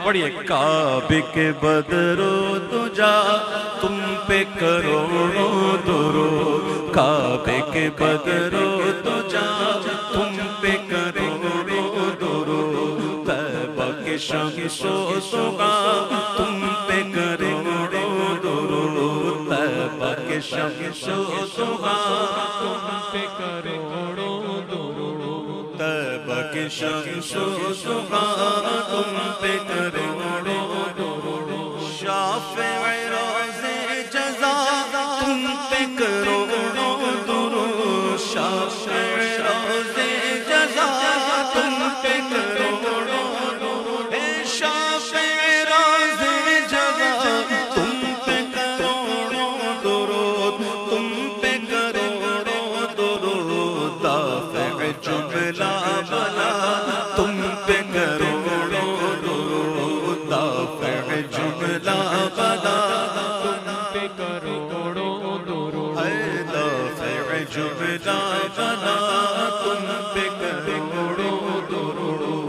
پڑھیے کعبے کے بدرو تجا تم پہ کروڑوں درود، کعبے کے بدرو تجا تم پہ کروڑوں درود، طیبہ کے شمس و ضحیٰ تم پہ کروڑوں درود، طیبہ کے شمس و ضحیٰ تم پہ کروڑوں درود، طیبہ کے شمس و ضحیٰ تم پہ کروڑوں درود، شافع روز جزا تم پہ کروڑوں درود، شافع روز جزا تم پہ کروڑوں درود، اے شافع روز جزا تم پہ کروڑوں درود، تم پہ کروڑوں درود، دافع جملہ بلا تم پہ کروڑوں درود، دافع جملہ بلا تم پہ کروڑوں درود، اے دافع جملہ بلا تم پہ کروڑوں درود۔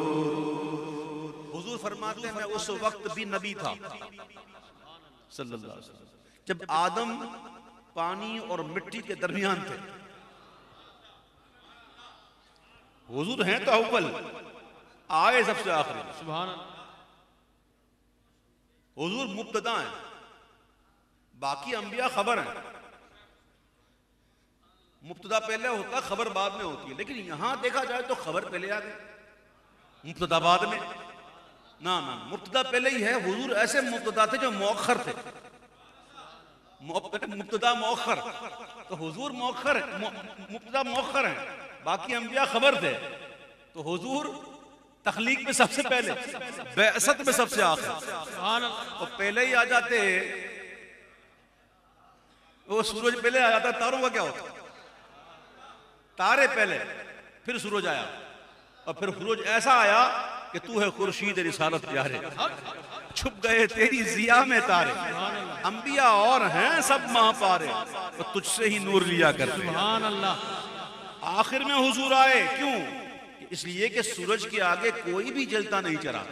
حضور فرماتے ہیں میں اس وقت بھی نبی تھا صلی اللہ علیہ وسلم جب آدم پانی اور مٹی کے درمیان تھے۔ حضور ہیں تو اول، آئے سب سے آخری، سبحان اللہ۔ حضور مبتدا ہیں، باقی انبیاء خبر ہیں، مبتدا پہلے ہوتا خبر بعد میں ہوتی ہے، لیکن یہاں دیکھا جائے تو خبر پہلے آ گئی، مبتدا بعد میں نہ مبتدا پہلے ہی ہے۔ حضور ایسے مبتدا تھے جو مؤخر تھے، مبتدا مؤخر، تو حضور مؤخر مبتدا مؤخر ہیں، باقی انبیاء خبر تھے، تو حضور تخلیق میں سب سے پہلے، بعثت میں سب سے آخر، اور پہلے ہی آ جاتے، وہ سورج پہلے آ جاتا، تاروں کا کیا ہوتا؟ تارے پہلے، پھر سورج آیا، اور پھر سورج ایسا آیا کہ تو ہے خورشید رسالت پیارے، چھپ گئے تیری ضیاء میں تارے، انبیاء اور ہیں سب ماں پارے، تو تجھ سے ہی نور لیا کرتے ہیں۔ آخر میں حضور آئے، کیوں؟ اس لیے کہ سورج کے آگے کوئی بھی جلتا نہیں چرا۔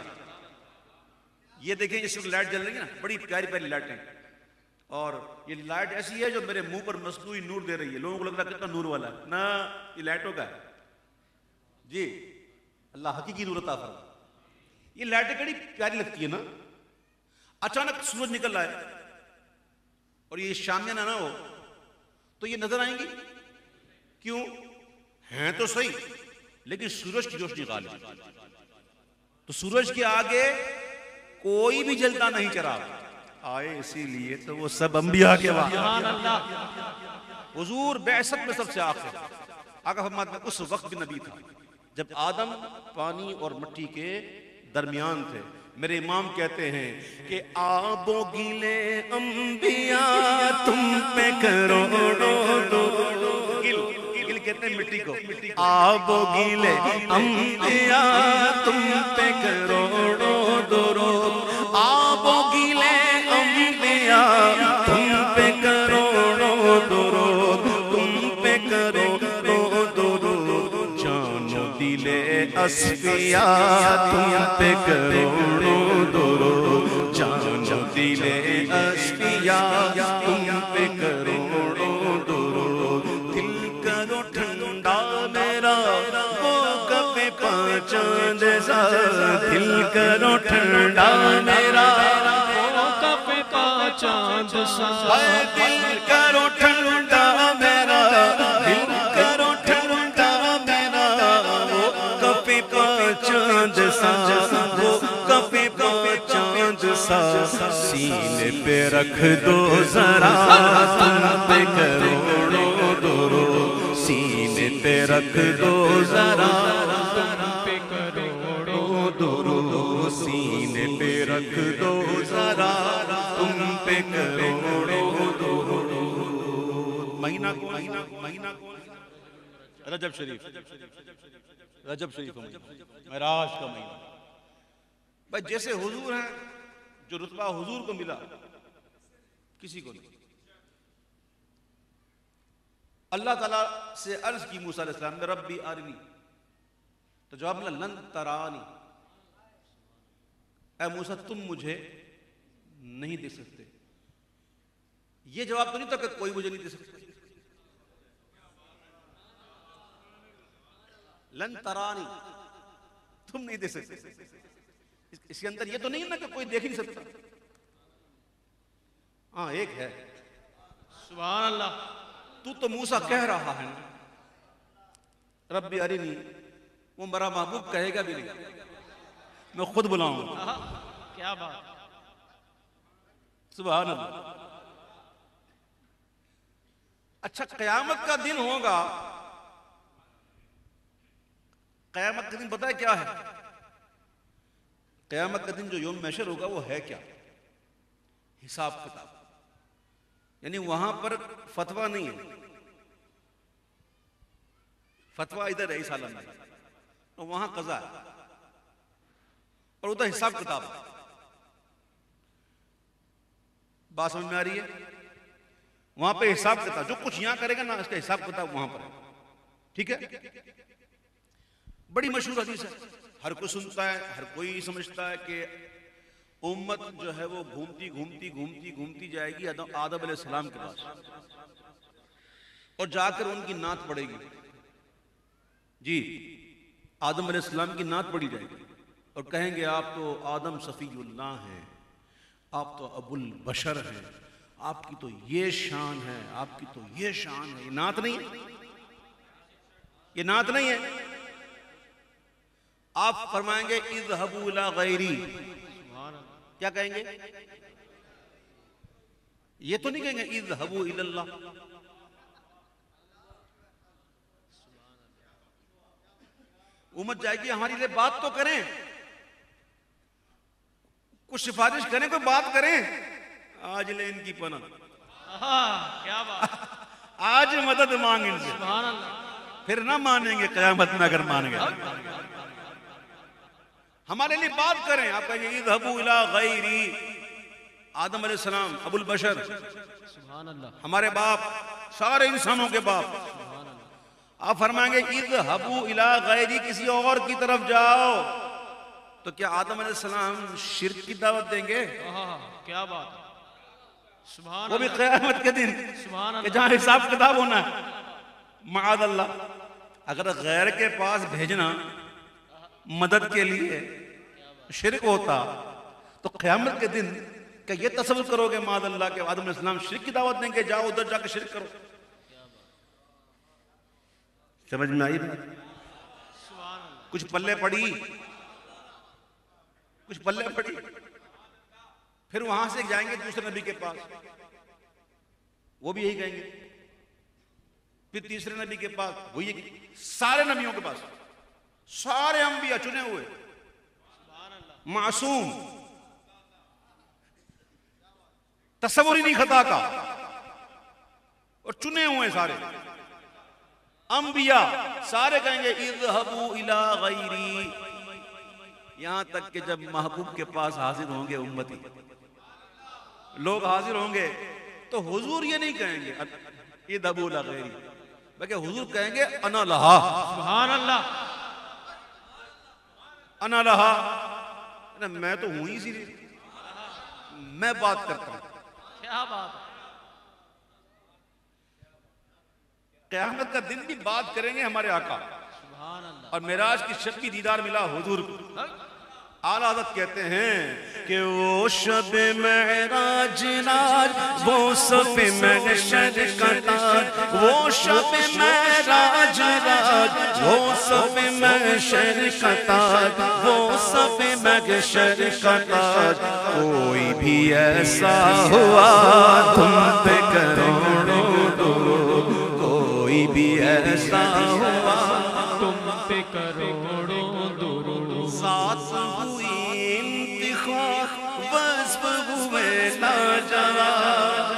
یہ دیکھیں اس وقت لائٹ جل رہی ہے نا، بڑی پیاری پیاری لائٹیں، اور یہ لائٹ ایسی ہے جو میرے منہ پر مصنوعی نور دے رہی ہے، لوگوں کو لگ رہا ہے کتنا نور والا ہے، نہ یہ لائٹوں کا ہے جی، اللہ حقیقی نور عطا فرمائے۔ یہ لائٹیں بڑی پیاری لگتی ہے نا، اچانک سورج نکل رہا ہے اور یہ شامیانہ نہ ہو تو یہ نظر آئیں گی، کیوں؟ ہیں تو صحیح لیکن سورج کی روشنی غالب ہے، تو سورج کے آگے کوئی بھی جلتا نہیں چراغ، آئے اسی لیے تو وہ سب انبیاء کے بعد۔ حضور بعثت میں سب سے آخر، آقا فرماتے ہیں اس وقت بھی نبی تھا جب آدم پانی اور مٹی کے درمیان تھے۔ میرے امام کہتے ہیں کہ آب و گلے انبیاء تم پہ کروڑوں درود، گل کہتے ہیں مٹی کو، آب و گلے انبیاء تم پہ کروڑوں درود، آب و گلے انبیاء تم پہ کروڑوں درود، تم پہ کروڑوں درود، جان و دل اصفیاء تم پہ کروڑوں درود، جان و دل اصفیاء تم پہ کروڑوں درود، دل کرو ٹھنڈا میرا وہ کبھی پہچان سا، دل کرو ٹھنڈا میرا وہ کبھی پہچان سا، دل کرو ٹھنڈا میرا، دل کرو ٹھنڈا میرا وہ کبھی پہچان سا، وہ کبھی پہچان سا، سینے پہ رکھ دو ذرا تم پہ کروڑوں درود، سینے پہ رکھ دو ذرا تم پہ کروڑوں درود، سینے پہ رکھ دو ذرا تم پہ کروڑوں درود۔ مہینہ کون؟ رجب شریف، رجب شریف کا مہینہ، معراج کا مہینہ۔ بھائی جیسے حضور ہیں، جو رتبہ حضور کو ملا کسی کو نہیں۔ اللہ تعالیٰ سے عرض کی موسیٰ علیہ السلام نے ربی ارنی، تو جواب ملا لن ترانی، اے موسیٰ تم مجھے نہیں دیکھ سکتے. یہ جواب تو نہیں تھا کہ کوئی مجھے نہیں دے سکتا. لن ترانی، تم نہیں دے سکتے. اس کے اندر یہ تو نہیں ہے نا کہ کوئی دیکھ نہیں سکتا. ہاں ایک ہے. سبحان اللہ. تو موسیٰ کہہ رہا ہے نا ربی ارنی، وہ میرا محبوب کہے گا بھی نہیں، میں خود بلاؤں گا. کیا بات. سبحان اللہ. اچھا قیامت کا دن ہوگا. قیامت کا دن پتہ ہے کیا ہے؟ قیامت کا دن جو یوم محشر ہوگا وہ ہے کیا؟ حساب کتاب. یعنی وہاں پر فتویٰ نہیں ہے. فتویٰ ادھر ہے اس عالم میں، اور وہاں قضا ہے، اور ادھر حساب کتاب ہے. بات سمجھ میں آ رہی ہے؟ وہاں پہ حساب کتاب، جو کچھ یہاں کرے گا نا اس کا حساب کتاب وہاں پر ہے. ٹھیک ہے؟ بڑی مشہور حدیث ہے، ہر کوئی سنتا ہے، ہر کوئی سمجھتا ہے کہ امت جو ہے وہ گھومتی گھومتی گھومتی گھومتی جائے گی آدم علیہ السلام کے پاس، اور جا کر ان کی نعت پڑے گی. جی آدم علیہ السلام کی نعت پڑھی جائے گی، اور کہیں گے آپ تو آدم صفی اللہ ہیں، آپ تو ابو البشر ہیں، آپ کی تو یہ شان ہے، آپ کی تو یہ شان ہے. یہ نعت نہیں ہے، یہ نعت نہیں ہے. آپ فرمائیں گے اذهبوا الى غیری. کیا کہیں گے؟ یہ تو نہیں کہیں گے اذهبوا الى اللہ. امت جائے گی ہماری لیے بات تو کریں، کچھ سفارش کریں، کوئی بات کریں. آج لے ان کی پناہ. کیا بات. آج مدد مانگ ان سے. سبحان اللہ. پھر نہ مانیں گے قیامت میں اگر مان گئے. ہمارے لیے بات کریں. آپ کہیں گے اذهبوا الى غیری. آدم علیہ السلام ابو البشر، سبحان اللہ، ہمارے باپ، سارے انسانوں کے باپ. آپ فرمائیں گے اذهبوا الى غیری، کسی اور کی طرف جاؤ. تو کیا آدم علیہ السلام شرک کی دعوت دیں گے؟ کیا بات. سبحان وہ بھی قیامت کے دن کہ جہاں حساب کتاب ہونا ہے. معاذ اللہ. اگر غیر کے پاس بھیجنا مدد کے لیے شرک ہوتا تو قیامت کے دن کہ یہ تصور کرو گے معاذ اللہ کہ آدم علیہ السلام شرک کی دعوت دیں گے، جاؤ ادھر جا کے شرک کرو. سمجھ میں آئی؟ کچھ پلے پڑی، کچھ پلے پڑی. پھر وہاں سے جائیں گے دوسرے نبی کے پاس، وہ بھی یہی کہیں گے. پھر تیسرے نبی کے پاس، وہ یہ سارے نبیوں کے پاس، سارے انبیاء چنے ہوئے، معصوم، تصور ہی نہیں خطا کا، اور چنے ہوئے سارے انبیاء. سارے کہیں گے اذهبوا الى غیری. یہاں تک کہ جب محبوب کے پاس حاضر ہوں گے امتی، لوگ حاضر ہوں گے تو حضور یہ نہیں کہیں گے اذهبوا الى غیری، بلکہ حضور کہیں گے انا لہا. سبحان اللہ. انا لہا، میں تو ہوں ہی اسی لیے، میں بات کرتا ہوں. کیا بات. قیامت کا دن بھی بات کریں گے ہمارے آقا. سبحان اللہ. اور معراج کی شب بھی دیدار ملا حضور کو. اعلیٰ حضرت کہتے ہیں کہ وہ شب معراج راج، وہ شب محشر کا تاج، وہ شب معراج راج، وہ شب محشر کا تاج، وہ شب محشر کا تاج. کوئی بھی ایسا ہوا تم پہ کروڑوں درود، کوئی بھی ایسا ہوا تم پہ کروڑوں درود. ذات ہوئی انتخاب، وصف ہوئے لاجواب.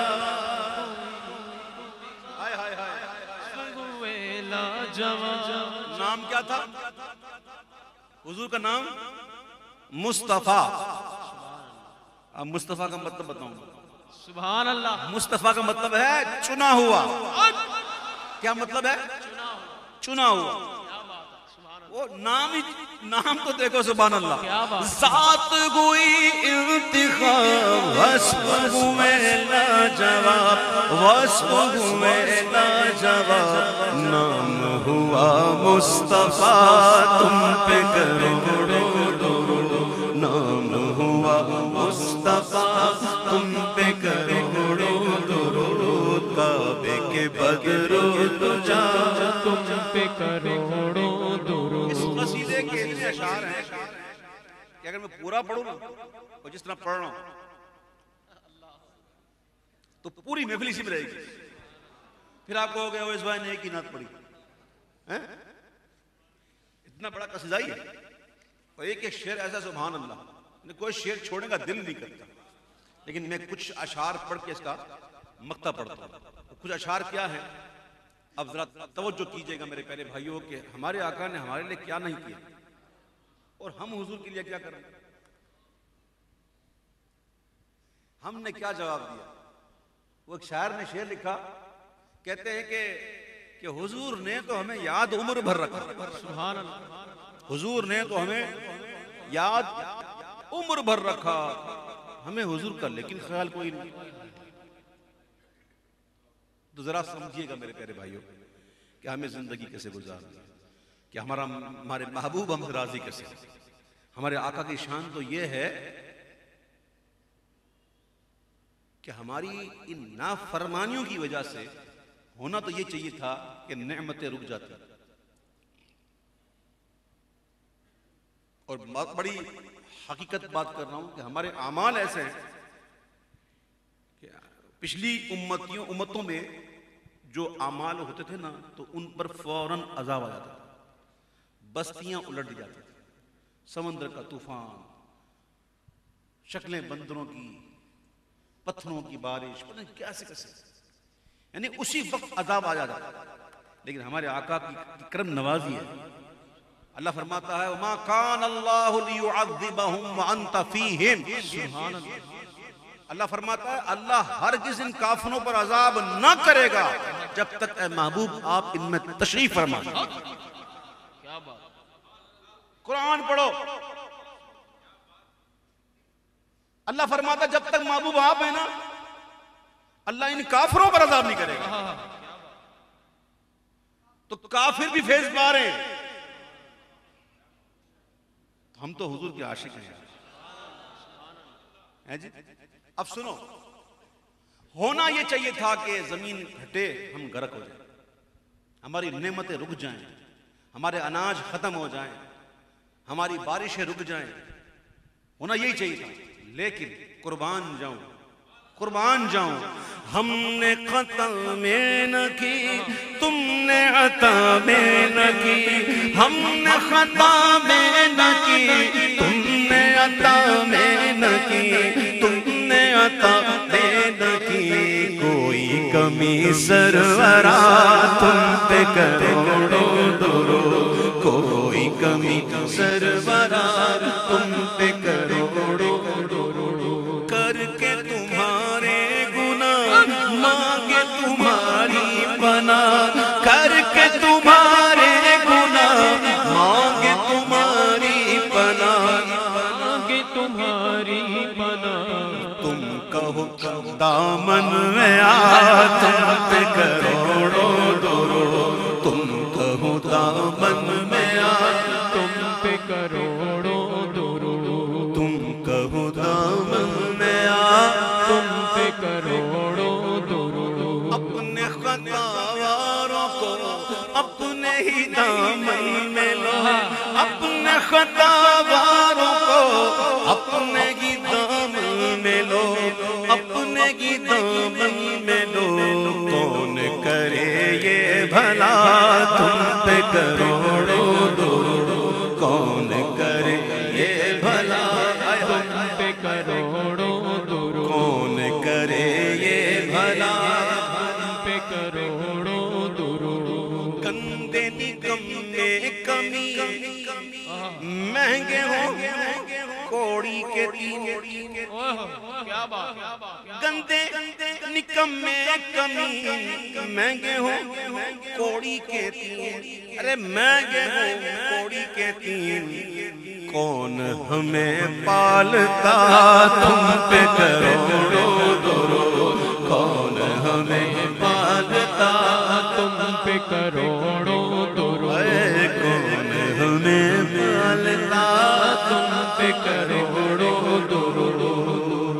ہوئے لاجواب. نام کیا تھا حضور کا؟ نام مصطفیٰ. اب مصطفیٰ کا مطلب بتاؤں گا. سبحان اللہ. مصطفیٰ کا مطلب ہے چنا ہوا. کیا مطلب ہے؟ چنا ہوا. وہ نام ہی نام تو دیکھو سبحان اللہ. کیا بات. ذات ہوئی انتخاب وصف ہوئے لاجواب وصف ہوئے لاجواب نام ہوا مصطفیٰ تم پہ کروڑوں درود نام ہوا مصطفیٰ تم پہ کروڑوں درود کعبے کے بدرو تجا تم پہ کروڑوں درود. اس قصیدے کے اتنے اشعار ہیں کہ اگر میں پورا پڑھوں نا اور جس طرح پڑھ رہا ہوں تو پوری محفل اسی میں رہے گی. پھر آپ کہو گے وہ اس بھائی نے ایک ہی نعت پڑھی اتنا بڑا قصیدہ ہی ہے اور ایک ایک شعر ایسا سبحان اللہ کوئی شعر چھوڑنے کا دل نہیں کرتا. لیکن میں کچھ اشعار پڑھ کے اس کا مقطع پڑھتا ہوں. کچھ اشعار کیا ہے اب ذرا توجہ کیجئے گا میرے پیارے بھائیوں کہ ہمارے آقا نے ہمارے لیے کیا نہیں کیا اور ہم حضور کے لیے کیا کریں. ہم نے کیا جواب دیا. وہ ایک شاعر نے شعر لکھا کہتے ہیں کہ حضور نے تو ہمیں یاد عمر بھر رکھا. سبحان اللہ. حضور نے تو ہمیں یاد عمر بھر رکھا ہمیں حضور کا لیکن خیال کوئی نہیں. تو ذرا سمجھیے گا میرے پیارے بھائیوں کہ ہمیں زندگی کیسے گزارنی ہے کہ ہمارے محبوب ہم سے راضی کیسے. ہمارے آقا کی شان تو یہ ہے کہ ہماری ان نافرمانیوں کی وجہ سے ہونا تو یہ چاہیے تھا کہ نعمتیں رک جاتی اور بڑی حقیقت بات کر رہا ہوں کہ ہمارے اعمال ایسے ہیں کہ پچھلی امتوں میں جو اعمال ہوتے تھے نا تو ان پر فوراً عذاب آ جاتا تھا. بستیاں الٹ دی جاتی تھی. سمندر کا طوفان شکلیں بندروں کی پتھروں کی بارش پتہ نہیں کیسے کیسے یعنی اسی وقت عذاب آ جاتا تھا. لیکن ہمارے آقا کی کرم نوازی ہے. اللہ فرماتا ہے وَمَا كَانَ اللَّهُ لِيُعَذِّبَهُمْ وَأَنْتَ فِيهِمْ. سبحان اللہ. اللہ فرماتا ہے اللہ ہرگز ان کافروں پر عذاب نہ کرے گا جب تک اے محبوب آپ ان میں تشریف فرما. کیا بات. قرآن پڑھو. اللہ فرماتا ہے جب تک محبوب آپ ہیں نا اللہ ان کافروں پر عذاب نہیں کرے گا. تو کافر بھی فیض پا رہے ہیں. ہم تو حضور کے عاشق ہیں جی. اب سنو ہونا یہ چاہیے تھا کہ زمین ہٹے ہم غرق ہو جائیں ہماری نعمتیں رک جائیں ہمارے اناج ختم ہو جائیں ہماری بارشیں رک جائیں. ہونا یہی چاہیے تھا. لیکن قربان جاؤں ہم نے خطا میں نہ کی تم نے عطا میں نہ کی. ہم نے خطا میں نہ کی تم نے عطا میں نہ کی. تم نے عطا میں نہ کی. کوئی کمی سرورا تم پہ کروڑوں درود. کوئی کمی سرورا تم پہ کروڑوں درود. کر کے تمہارے گناہ مانگے تمہاری پناہ. کر کے تمہارے گناہ مانگے تمہاری پناہ. مانگے تمہاری پناہ. تم کہو دامن میں آ تم پہ کروڑوں درود. تم کہو دامن میں آ تم پہ کروڑوں درود. تم کہو دامن میں آ تم پہ کروڑوں درود. اپنے خطاواروں کو اپنے ہی دامن میں لو. اپنے خطاواروں کو اپنے ہی دامن میں لو. اپنے ہی دامن میں لو. کون کرے یہ بھلا تم پہ کروڑوں درود. کون کرے یہ بھلا تم پہ کروڑوں درود. کون کرے یہ بھلا تم پہ کروڑوں درود. گندے نکمے کمی مہنگے ہوں کوڑی کے تین کیا بات گندے نکمے کمین مہنگے ہوں کوڑی کے تین ارے مہنگے ہوں کوڑی کے تین کون ہمیں پالتا تم پہ کروڑوں درود کون ہمیں پالتا تم پہ کروڑوں درود کون ہمیں پالتا تم پہ کروڑوں درود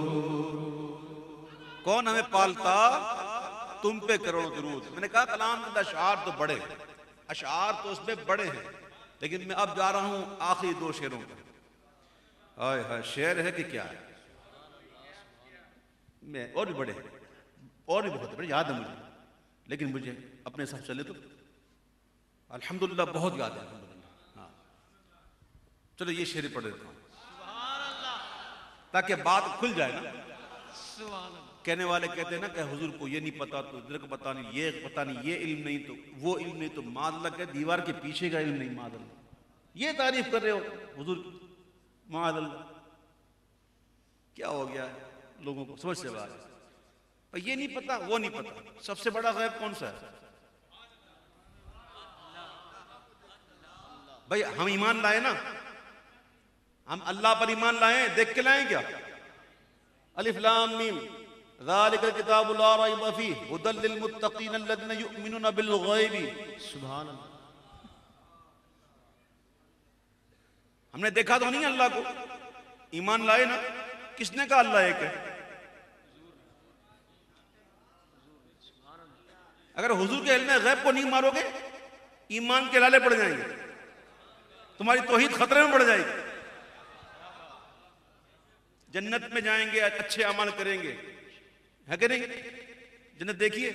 کون ہمیں پالتا تم پہ کروڑوں درود میں نے کہا کلام کے اشعار تو بڑے اشعار تو اس میں بڑے ہیں لیکن میں اب جا رہا ہوں آخری دو شعروں پر آئے ہائے شعر ہے کہ کیا ہے میں اور بھی بڑے ہیں اور بھی بہت بڑے یاد ہے مجھے لیکن مجھے اپنے ساتھ چلے تو الحمدللہ بہت یاد ہے الحمدللہ ہاں چلو یہ شعر پڑھ دیتا ہوں تاکہ بات کھل جائے نا کہنے والے کہتے ہیں نا کہ حضور کو یہ نہیں پتا تو ادھر کو پتا نہیں یہ پتا نہیں یہ علم نہیں تو وہ علم نہیں تو معاذ اللہ کہ دیوار کے پیچھے کا علم نہیں معاذ اللہ یہ تعریف کر رہے ہو حضور معاذ اللہ کیا ہو گیا لوگوں کو سمجھ سے بات پر یہ نہیں پتا وہ نہیں پتا سب سے بڑا غیب کون سا ہے بھئی ہم ایمان لائے نا ہم اللہ پر ایمان لائیں دیکھ کے لائیں کیا الف لام میم ذالک الکتاب لا ریب فیہ ھدی للمتقین الذین یؤمنون بالغیب سبحان اللہ ہم نے دیکھا تو نہیں اللہ کو ایمان لائے نا کس نے کہا اللہ ایک ہے اگر حضور کے علم غیب کو نہیں مارو گے ایمان کے لالے پڑ جائیں گے تمہاری توحید خطرے میں پڑ جائے گی جنت میں جائیں گے اچھے عمل کریں گے ہے کہ نہیں جنت دیکھیے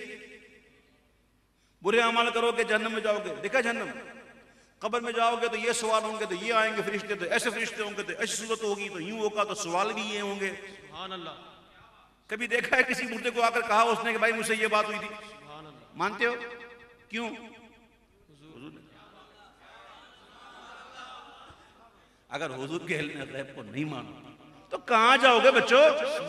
برے عمل کرو گے جہنم میں جاؤ گے دیکھا جہنم قبر میں جاؤ گے تو یہ سوال ہوں گے تو یہ آئیں گے فرشتے تو ایسے فرشتے ہوں گے تو ایسی صورت ہوگی تو یوں ہوگا تو سوال بھی یہ ہوں گے سبحان اللہ کبھی دیکھا ہے کسی مردے کو آ کر کہا اس نے کہ بھائی مجھ سے یہ بات ہوئی تھی مانتے ہو کیوں اگر حضور کے علم غیب کو نہیں مانو تو کہاں جاؤ گے بچوں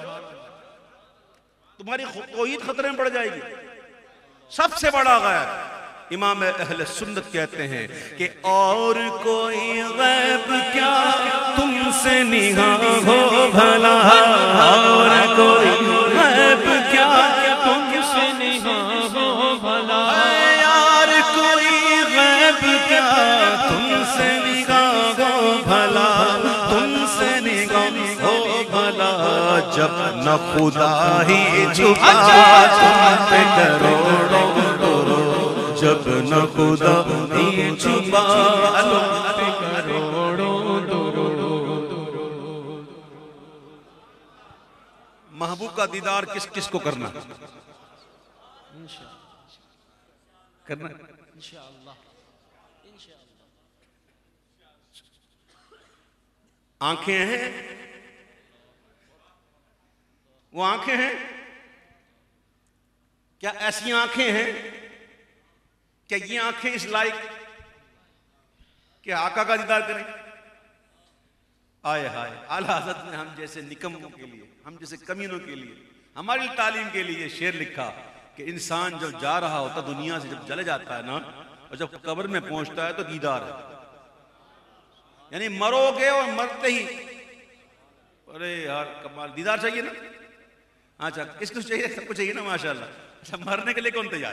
تمہاری توحید خطرے میں پڑ جائے گی سب سے بڑا غیب امام اہل سنت کہتے ہیں کہ اور کوئی غیب کیا تم سے نگاہ ہو بھلا اور کوئی غیب کیا تم سے نگاہ ہو بھلا یار کوئی غیب کیا تم سے نگاہ ہو بھلا تم سے نگاہ ہو بھلا جب نہ خدا ہی چھپا تم پہ کروڑوں درود جب نہ خدا ہی چھپا تم پہ کروڑوں درود محبوب کا دیدار کس کس کو کرنا کرنا آنکھیں ہیں وہ آنکھیں ہیں کیا ایسی آنکھیں ہیں کیا یہ آنکھیں اس لائق کہ آقا کا دیدار کریں آئے ہائے اعلیٰ حضرت نے ہم جیسے نکموں کے لیے ہم جیسے کمینوں کے لیے ہماری تعلیم کے لیے شعر لکھا کہ انسان جب جا رہا ہوتا دنیا سے جب چلے جاتا ہے نا اور جب قبر میں پہنچتا ہے تو دیدار ہے یعنی مرو گے اور مرتے ہی ارے یار کمال دیدار چاہیے نا اچھا کس کو چاہیے سب کو چاہیے نا ماشاءاللہ اچھا مرنے کے لیے کون تیار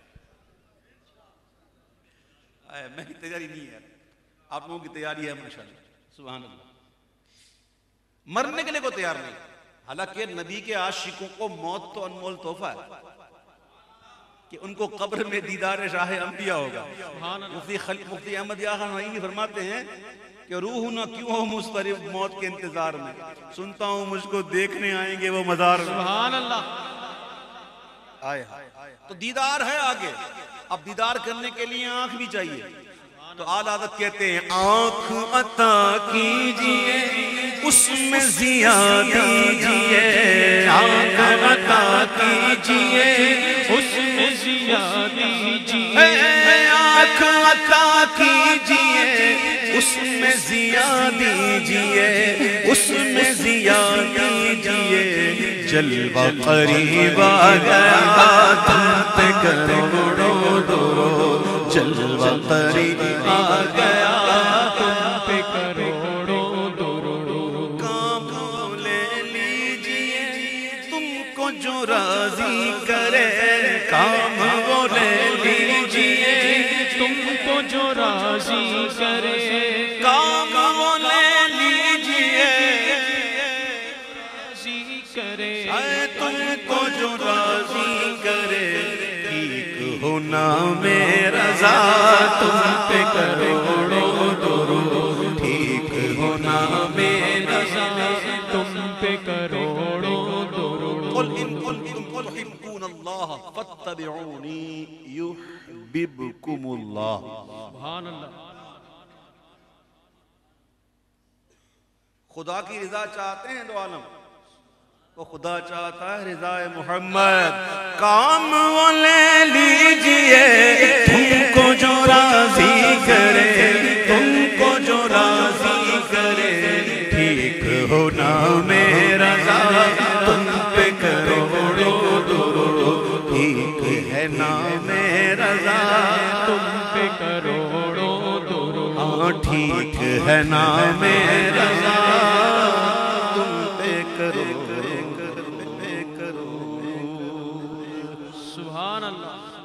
ہے میں کی تیاری نہیں ہے آپ لوگوں کی تیاری ہے ماشاءاللہ سبحان اللہ مرنے کے لیے کوئی تیار نہیں حالانکہ نبی کے عاشقوں کو موت تو انمول تحفہ ہے کہ ان کو قبر میں دیدار شاہ انبیاء ہوگا مفتی احمد یاغ نعیمی فرماتے ہیں کہ روح نہ کیوں ہو مضطرب موت کے انتظار میں سنتا ہوں مجھ کو دیکھنے آئیں گے وہ مزار میں سبحان اللہ آئے تو دیدار ہے آگے اب دیدار کرنے کے لیے آنکھ بھی چاہیے تو اعلیٰ حضرت کہتے ہیں آنکھ عطا کیجئے اس میں ضیا دیجئے آنکھ عطا کیجئے اس میں ضیا دیجئے آنکھ عطا کیجئے اس میں ضیا دیجئے اس میں ضیا دیجئے جلوہ قریب آ گیا تم پہ کروڑوں درود جلوہ قریب آ گیا تم پہ کروڑوں درود کام لے لیجئے تم کو جو راضی کرے کام وہ لے لیجئے تم کو جو راضی کرے کام وہ لے لیجئے راضی کرے اے تم کو جو راضی کرے ٹھیک ہونا میرا رضا تم پہ کروڑوں درود ٹھیک ہونا میرا رضا تم پہ کروڑوں درود قل ان کنتم تحبون اللہ فاتبعونی یحببکم اللہ سبحان اللہ خدا کی رضا چاہتے ہیں دو عالم وہ خدا چاہتا ہے رضا محمد کام وہ لے لیجئے تم کو جو راضی کرے تم کو جو راضی کرے ٹھیک ہونا میرا رضا تم پہ کروڑوں درود ٹھیک ہے نام رضا تم پہ کروڑوں درود ہاں ٹھیک ہے نام رضا تم پہ کروڑوں سبحان اللہ